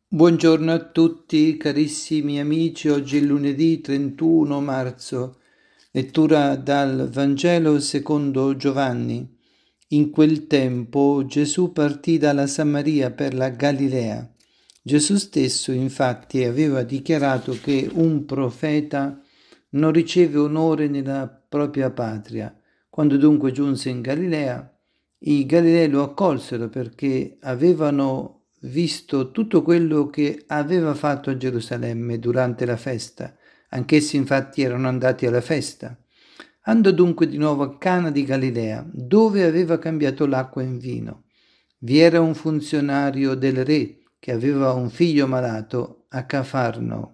Buongiorno a tutti carissimi amici, oggi è lunedì 31 marzo, lettura dal Vangelo secondo Giovanni. In quel tempo Gesù partì dalla Samaria per la Galilea. Gesù stesso infatti aveva dichiarato che un profeta non riceve onore nella propria patria. Quando dunque giunse in Galilea, i Galilei lo accolsero perché avevano visto tutto quello che aveva fatto a Gerusalemme durante la festa. Anch'essi infatti erano andati alla festa. Andò dunque di nuovo a Cana di Galilea, dove aveva cambiato l'acqua in vino. Vi era un funzionario del re che aveva un figlio malato a Cafarno.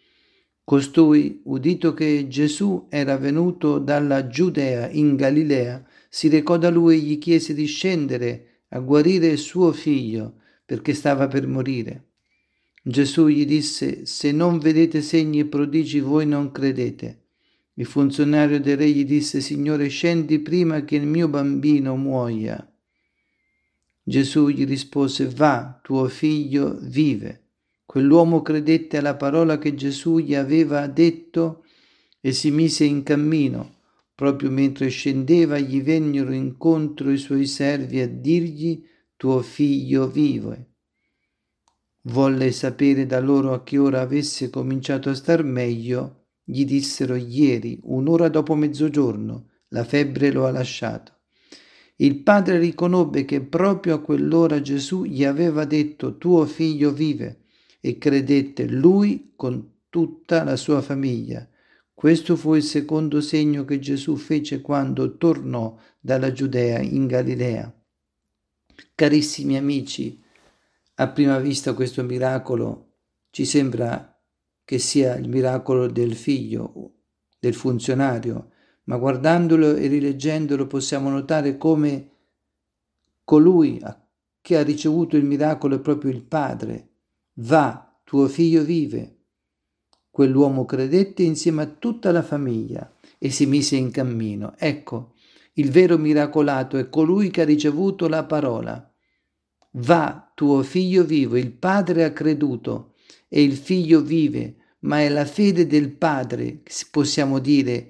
Costui, udito che Gesù era venuto dalla Giudea in Galilea, si recò da lui e gli chiese di scendere a guarire il suo figlio, perché stava per morire. Gesù gli disse: se non vedete segni e prodigi, voi non credete. Il funzionario del re gli disse: Signore, scendi prima che il mio bambino muoia. Gesù gli rispose: va, tuo figlio vive. Quell'uomo credette alla parola che Gesù gli aveva detto e si mise in cammino. Proprio mentre scendeva gli vennero incontro i suoi servi a dirgli: tuo figlio vive. Volle sapere da loro a che ora avesse cominciato a star meglio. Gli dissero: ieri, un'ora dopo mezzogiorno, la febbre lo ha lasciato. Il padre riconobbe che proprio a quell'ora Gesù gli aveva detto: tuo figlio vive, e credette lui con tutta la sua famiglia. Questo fu il secondo segno che Gesù fece quando tornò dalla Giudea in Galilea. Carissimi amici, a prima vista questo miracolo ci sembra che sia il miracolo del figlio, del funzionario, ma guardandolo e rileggendolo possiamo notare come colui che ha ricevuto il miracolo è proprio il padre. Va, tuo figlio vive. Quell'uomo credette insieme a tutta la famiglia e si mise in cammino. Ecco, il vero miracolato è colui che ha ricevuto la parola. Va, tuo figlio vive. Il padre ha creduto e il figlio vive, ma è la fede del padre, possiamo dire,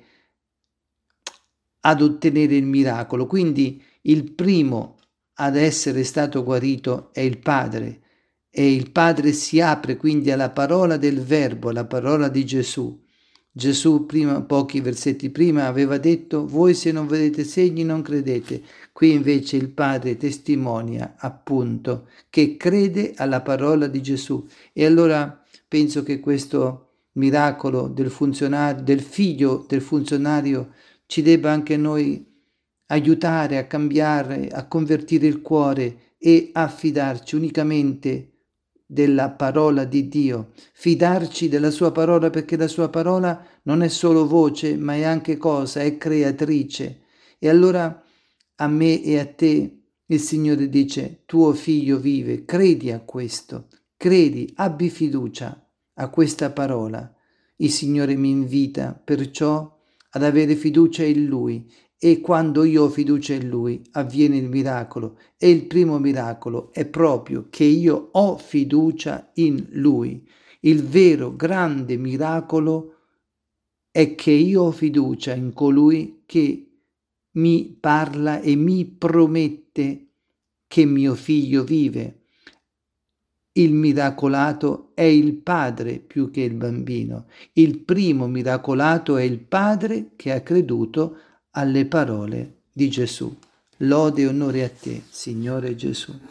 ad ottenere il miracolo. Quindi il primo ad essere stato guarito è il padre, e il padre si apre quindi alla parola del verbo, alla parola di Gesù. Gesù prima, pochi versetti prima, aveva detto: voi se non vedete segni non credete. Qui invece il padre testimonia appunto che crede alla parola di Gesù. E allora penso che questo miracolo del funzionario, del figlio del funzionario, ci debba anche noi aiutare a cambiare, a convertire il cuore e a fidarci unicamente della parola di Dio, fidarci della sua parola, perché la sua parola non è solo voce, ma è anche cosa, è creatrice. E allora a me e a te il Signore dice: tuo figlio vive, credi a questo, credi, abbi fiducia a questa parola. Il Signore mi invita perciò ad avere fiducia in Lui, e quando io ho fiducia in Lui avviene il miracolo, e il primo miracolo è proprio che io ho fiducia in Lui. Il vero grande miracolo è che io ho fiducia in colui che mi parla e mi promette che mio figlio vive. Il miracolato è il padre più che il bambino. Il primo miracolato è il padre che ha creduto alle parole di Gesù. Lode e onore a te, Signore Gesù.